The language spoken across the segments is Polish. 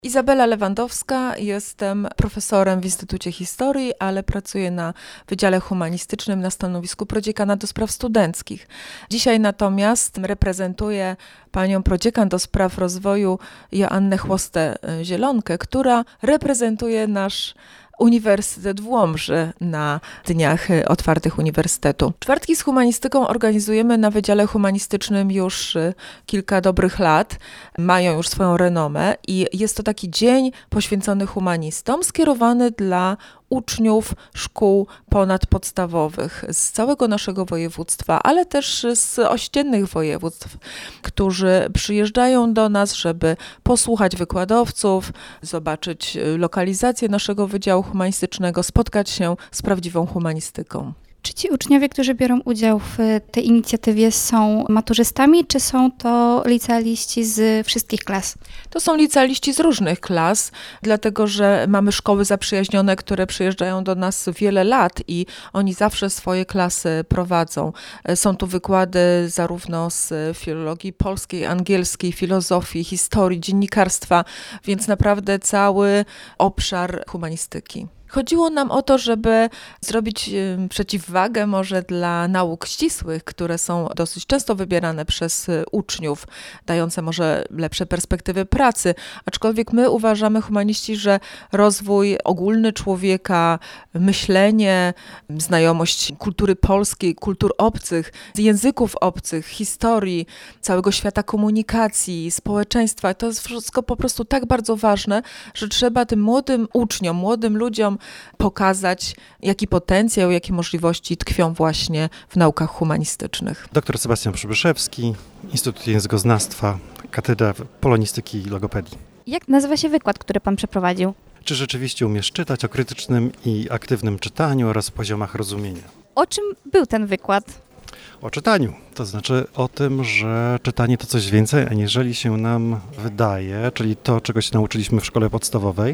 Izabela Lewandowska, jestem profesorem w Instytucie Historii, ale pracuję na Wydziale Humanistycznym na stanowisku prodziekana do spraw studenckich. Dzisiaj natomiast reprezentuję panią prodziekan do spraw rozwoju Joannę Chłostę-Zielonkę, która reprezentuje nasz Uniwersytet w Łomży na Dniach Otwartych Uniwersytetu. Czwartki z humanistyką organizujemy na Wydziale Humanistycznym już kilka dobrych lat. Mają już swoją renomę i jest to taki dzień poświęcony humanistom, skierowany dla uczniów szkół ponadpodstawowych z całego naszego województwa, ale też z ościennych województw, którzy przyjeżdżają do nas, żeby posłuchać wykładowców, zobaczyć lokalizację naszego Wydziału Humanistycznego, spotkać się z prawdziwą humanistyką. Czy ci uczniowie, którzy biorą udział w tej inicjatywie, są maturzystami, czy są to licealiści z wszystkich klas? To są licealiści z różnych klas, dlatego że mamy szkoły zaprzyjaźnione, które przyjeżdżają do nas wiele lat i oni zawsze swoje klasy prowadzą. Są tu wykłady zarówno z filologii polskiej, angielskiej, filozofii, historii, dziennikarstwa, więc naprawdę cały obszar humanistyki. Chodziło nam o to, żeby zrobić przeciwwagę może dla nauk ścisłych, które są dosyć często wybierane przez uczniów, dające może lepsze perspektywy pracy, aczkolwiek my uważamy, humaniści, że rozwój ogólny człowieka, myślenie, znajomość kultury polskiej, kultur obcych, języków obcych, historii, całego świata komunikacji, społeczeństwa, to jest wszystko po prostu tak bardzo ważne, że trzeba tym młodym uczniom, młodym ludziom pokazać, jaki potencjał, jakie możliwości tkwią właśnie w naukach humanistycznych. Dr Sebastian Przybyszewski, Instytut Językoznawstwa, Katedra Polonistyki i Logopedii. Jak nazywa się wykład, który pan przeprowadził? Czy rzeczywiście umiesz czytać, o krytycznym i aktywnym czytaniu oraz poziomach rozumienia? O czym był ten wykład? O czytaniu, to znaczy o tym, że czytanie to coś więcej, aniżeli się nam wydaje, czyli to, czego się nauczyliśmy w szkole podstawowej,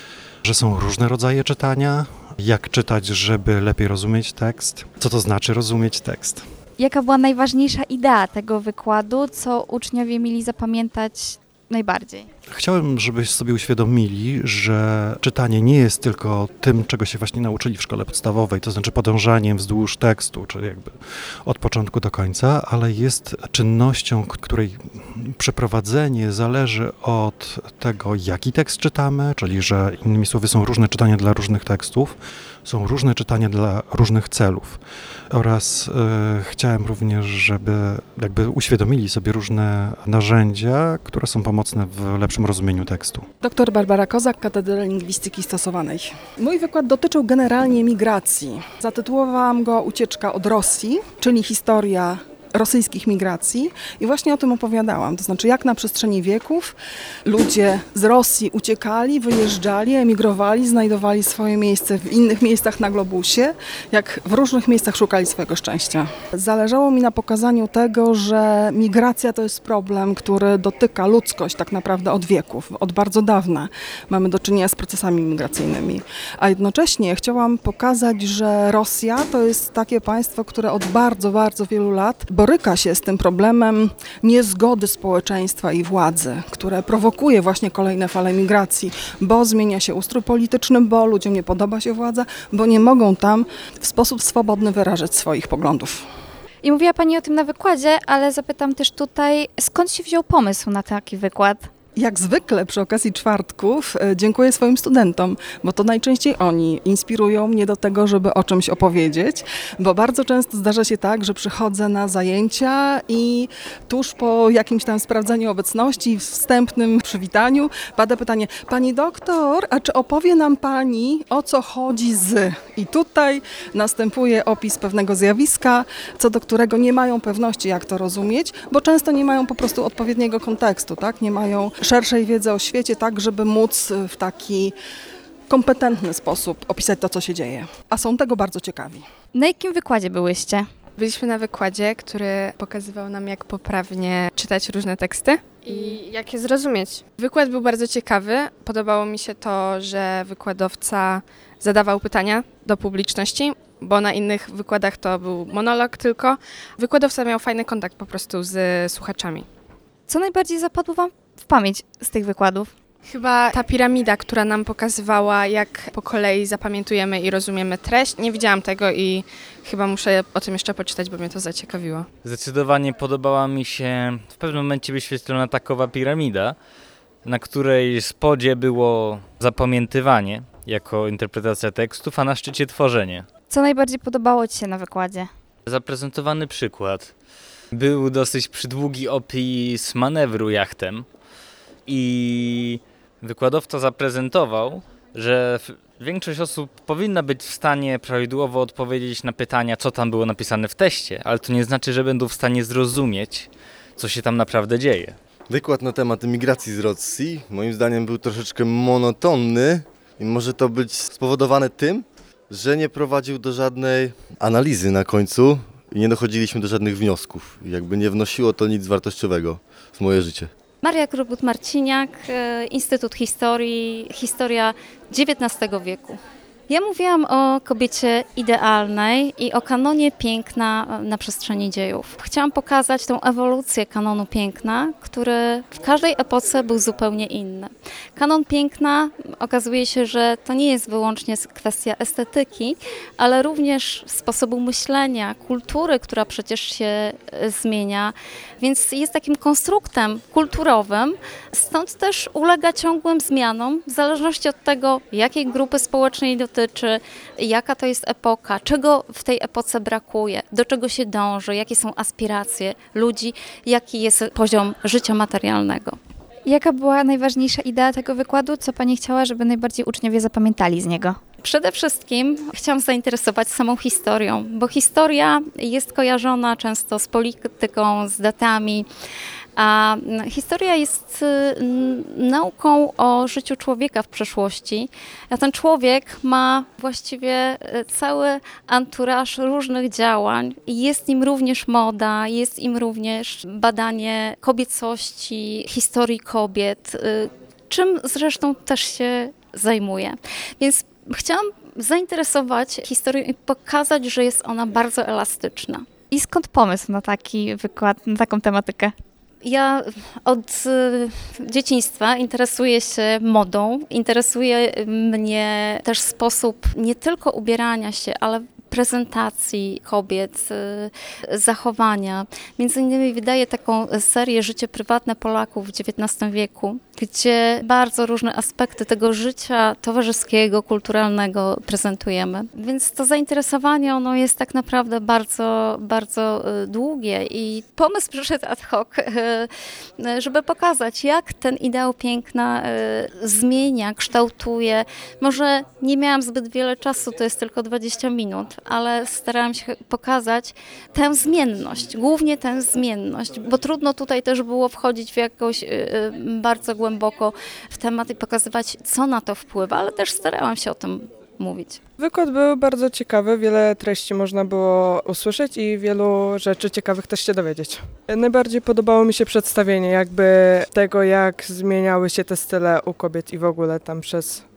że są różne rodzaje czytania, jak czytać, żeby lepiej rozumieć tekst, co to znaczy rozumieć tekst. Jaka była najważniejsza idea tego wykładu, co uczniowie mieli zapamiętać najbardziej? Chciałem, żebyście sobie uświadomili, że czytanie nie jest tylko tym, czego się właśnie nauczyli w szkole podstawowej, to znaczy podążaniem wzdłuż tekstu, czyli jakby od początku do końca, ale jest czynnością, której przeprowadzenie zależy od tego, jaki tekst czytamy, czyli że innymi słowy są różne czytania dla różnych tekstów, są różne czytania dla różnych celów oraz chciałem również, żeby jakby uświadomili sobie różne narzędzia, które są pomocne w lepszym rozumieniu tekstu. Dr Barbara Kozak, Katedra Lingwistyki Stosowanej. Mój wykład dotyczył generalnie migracji. Zatytułowałam go Ucieczka od Rosji, czyli historia rosyjskich migracji i właśnie o tym opowiadałam. To znaczy, jak na przestrzeni wieków ludzie z Rosji uciekali, wyjeżdżali, emigrowali, znajdowali swoje miejsce w innych miejscach na globusie, jak w różnych miejscach szukali swojego szczęścia. Zależało mi na pokazaniu tego, że migracja to jest problem, który dotyka ludzkość tak naprawdę od wieków, od bardzo dawna. Mamy do czynienia z procesami migracyjnymi. A jednocześnie chciałam pokazać, że Rosja to jest takie państwo, które od bardzo, bardzo wielu lat boryka się z tym problemem niezgody społeczeństwa i władzy, które prowokuje właśnie kolejne fale migracji, bo zmienia się ustrój polityczny, bo ludziom nie podoba się władza, bo nie mogą tam w sposób swobodny wyrażać swoich poglądów. I mówiła pani o tym na wykładzie, ale zapytam też tutaj, skąd się wziął pomysł na taki wykład? Jak zwykle przy okazji czwartków dziękuję swoim studentom, bo to najczęściej oni inspirują mnie do tego, żeby o czymś opowiedzieć, bo bardzo często zdarza się tak, że przychodzę na zajęcia i tuż po jakimś tam sprawdzeniu obecności, wstępnym przywitaniu pada pytanie: pani doktor, a czy opowie nam pani, o co chodzi z... I tutaj następuje opis pewnego zjawiska, co do którego nie mają pewności, jak to rozumieć, bo często nie mają po prostu odpowiedniego kontekstu, tak? Nie mają szerszej wiedzy o świecie, tak żeby móc w taki kompetentny sposób opisać to, co się dzieje. A są tego bardzo ciekawi. Na jakim wykładzie byłyście? Byliśmy na wykładzie, który pokazywał nam, jak poprawnie czytać różne teksty i jak je zrozumieć. Wykład był bardzo ciekawy. Podobało mi się to, że wykładowca zadawał pytania do publiczności, bo na innych wykładach to był monolog tylko. Wykładowca miał fajny kontakt po prostu z słuchaczami. Co najbardziej zapadło wam w pamięć z tych wykładów? Chyba ta piramida, która nam pokazywała, jak po kolei zapamiętujemy i rozumiemy treść. Nie widziałam tego i chyba muszę o tym jeszcze poczytać, bo mnie to zaciekawiło. Zdecydowanie podobała mi się w pewnym momencie wyświetlona takowa piramida, na której spodzie było zapamiętywanie jako interpretacja tekstów, a na szczycie tworzenie. Co najbardziej podobało Ci się na wykładzie? Zaprezentowany przykład. Był dosyć przydługi opis manewru jachtem i wykładowca zaprezentował, że większość osób powinna być w stanie prawidłowo odpowiedzieć na pytania, co tam było napisane w teście, ale to nie znaczy, że będą w stanie zrozumieć, co się tam naprawdę dzieje. Wykład na temat emigracji z Rosji moim zdaniem był troszeczkę monotonny i może to być spowodowane tym, że nie prowadził do żadnej analizy na końcu i nie dochodziliśmy do żadnych wniosków. Jakby nie wnosiło to nic wartościowego w moje życie. Maria Krobut-Marciniak, Instytut Historii, historia XIX wieku. Ja mówiłam o kobiecie idealnej i o kanonie piękna na przestrzeni dziejów. Chciałam pokazać tą ewolucję kanonu piękna, który w każdej epoce był zupełnie inny. Kanon piękna okazuje się, że to nie jest wyłącznie kwestia estetyki, ale również sposobu myślenia, kultury, która przecież się zmienia, więc jest takim konstruktem kulturowym, stąd też ulega ciągłym zmianom w zależności od tego, jakiej grupy społecznej dotyczy, jaka to jest epoka, czego w tej epoce brakuje, do czego się dąży, jakie są aspiracje ludzi, jaki jest poziom życia materialnego. Jaka była najważniejsza idea tego wykładu? Co Pani chciała, żeby najbardziej uczniowie zapamiętali z niego? Przede wszystkim chciałam zainteresować samą historią, bo historia jest kojarzona często z polityką, z datami, a historia jest nauką o życiu człowieka w przeszłości, a ten człowiek ma właściwie cały anturaż różnych działań. Jest nim również moda, jest im również badanie kobiecości, historii kobiet, czym zresztą też się zajmuje. Więc chciałam zainteresować historią i pokazać, że jest ona bardzo elastyczna. I skąd pomysł na taki wykład, na taką tematykę? Ja od dzieciństwa interesuję się modą, interesuje mnie też sposób nie tylko ubierania się, ale prezentacji kobiet, zachowania. Między innymi wydaję taką serię Życie prywatne Polaków w XIX wieku, gdzie bardzo różne aspekty tego życia towarzyskiego, kulturalnego prezentujemy. Więc to zainteresowanie ono jest tak naprawdę bardzo, bardzo długie i pomysł przyszedł ad hoc, żeby pokazać, jak ten ideał piękna zmienia, kształtuje. Może nie miałam zbyt wiele czasu, to jest tylko 20 minut, ale starałam się pokazać tę zmienność, głównie tę zmienność, bo trudno tutaj też było wchodzić w jakoś bardzo głęboko w temat i pokazywać, co na to wpływa, ale też starałam się o tym mówić. Wykład był bardzo ciekawy, wiele treści można było usłyszeć i wielu rzeczy ciekawych też się dowiedzieć. Najbardziej podobało mi się przedstawienie jakby tego, jak zmieniały się te style u kobiet i w ogóle tam przez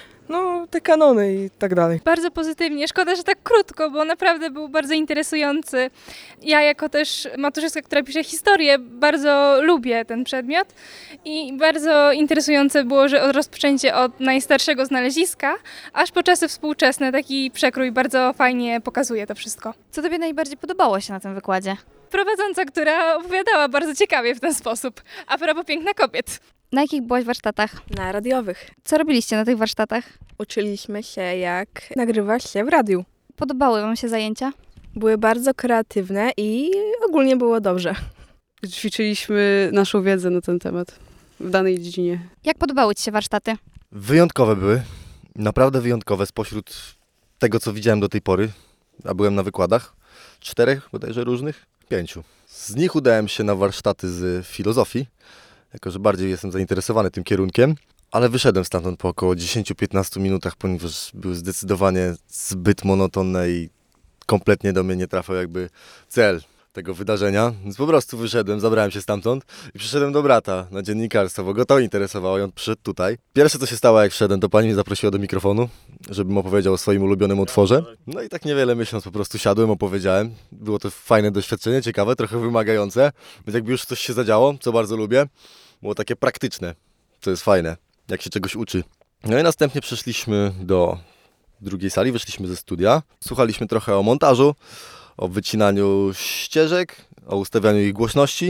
te kanony i tak dalej. Bardzo pozytywnie. Szkoda, że tak krótko, bo naprawdę był bardzo interesujący. Ja jako też maturzystka, która pisze historię, bardzo lubię ten przedmiot i bardzo interesujące było, że rozpoczęcie od najstarszego znaleziska, aż po czasy współczesne. Taki przekrój bardzo fajnie pokazuje to wszystko. Co Tobie najbardziej podobało się na tym wykładzie? Prowadząca, która opowiadała bardzo ciekawie w ten sposób a propos piękna kobiet. Na jakich byłaś warsztatach? Na radiowych. Co robiliście na tych warsztatach? Uczyliśmy się, jak nagrywać się w radiu. Podobały Wam się zajęcia? Były bardzo kreatywne i ogólnie było dobrze. Ćwiczyliśmy naszą wiedzę na ten temat w danej dziedzinie. Jak podobały Ci się warsztaty? Wyjątkowe były, naprawdę wyjątkowe spośród tego, co widziałem do tej pory, a byłem na wykładach, 4 bodajże różnych, 5. Z nich udałem się na warsztaty z filozofii, jako że bardziej jestem zainteresowany tym kierunkiem, ale wyszedłem stamtąd po około 10-15 minutach, ponieważ były zdecydowanie zbyt monotonne i kompletnie do mnie nie trafiał jakby cel tego wydarzenia, więc po prostu wyszedłem, zabrałem się stamtąd i przyszedłem do brata na dziennikarstwo, bo go to interesowało i on przyszedł tutaj. Pierwsze co się stało jak wszedłem, to pani mnie zaprosiła do mikrofonu, żebym opowiedział o swoim ulubionym utworze. No i tak niewiele myśląc po prostu siadłem, opowiedziałem. Było to fajne doświadczenie, ciekawe, trochę wymagające, więc jakby już coś się zadziało, co bardzo lubię, było takie praktyczne, co jest fajne. jak się czegoś uczy. No i następnie przeszliśmy do drugiej sali, wyszliśmy ze studia. Słuchaliśmy trochę o montażu, o wycinaniu ścieżek, o ustawianiu ich głośności,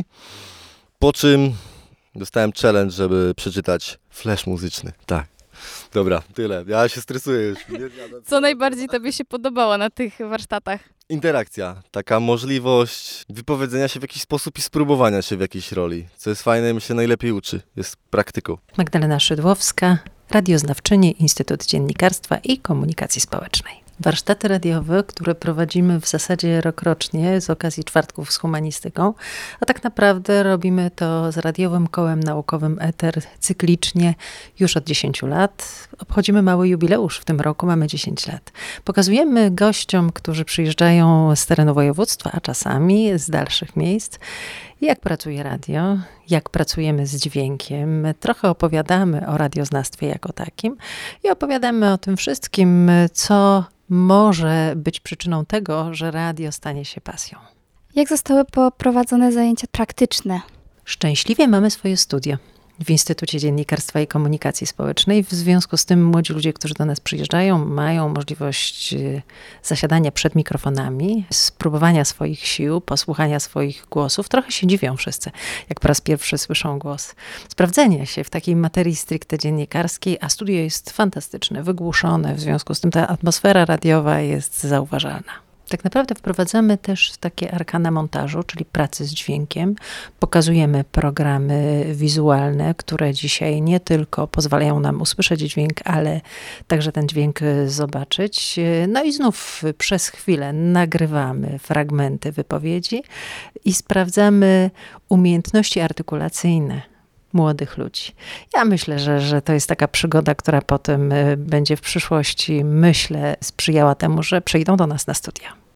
po czym dostałem challenge, żeby przeczytać flash muzyczny. Tak. Dobra, tyle. Ja się stresuję już. Co najbardziej Tobie się podobało na tych warsztatach? Interakcja, taka możliwość wypowiedzenia się w jakiś sposób i spróbowania się w jakiejś roli, co jest fajne i mi się najlepiej uczy, jest praktyką. Magdalena Szydłowska, radioznawczyni, Instytut Dziennikarstwa i Komunikacji Społecznej. Warsztaty radiowe, które prowadzimy w zasadzie rokrocznie z okazji czwartków z humanistyką, a tak naprawdę robimy to z Radiowym Kołem Naukowym Eter cyklicznie już od 10 lat. Obchodzimy mały jubileusz w tym roku, mamy 10 lat. Pokazujemy gościom, którzy przyjeżdżają z terenu województwa, a czasami z dalszych miejsc, jak pracuje radio, jak pracujemy z dźwiękiem. Trochę opowiadamy o radioznawstwie jako takim i opowiadamy o tym wszystkim, co może być przyczyną tego, że radio stanie się pasją. Jak zostały poprowadzone zajęcia praktyczne? Szczęśliwie mamy swoje studio w Instytucie Dziennikarstwa i Komunikacji Społecznej. W związku z tym młodzi ludzie, którzy do nas przyjeżdżają, mają możliwość zasiadania przed mikrofonami, spróbowania swoich sił, posłuchania swoich głosów. Trochę się dziwią wszyscy, jak po raz pierwszy słyszą głos. Sprawdzenia się w takiej materii stricte dziennikarskiej, a studio jest fantastyczne, wygłuszone, w związku z tym ta atmosfera radiowa jest zauważalna. Tak naprawdę wprowadzamy też takie arkana montażu, czyli pracy z dźwiękiem. Pokazujemy programy wizualne, które dzisiaj nie tylko pozwalają nam usłyszeć dźwięk, ale także ten dźwięk zobaczyć. No i znów przez chwilę nagrywamy fragmenty wypowiedzi i sprawdzamy umiejętności artykulacyjne młodych ludzi. Ja myślę, że to jest taka przygoda, która potem będzie w przyszłości, myślę, sprzyjała temu, że przyjdą do nas na studia.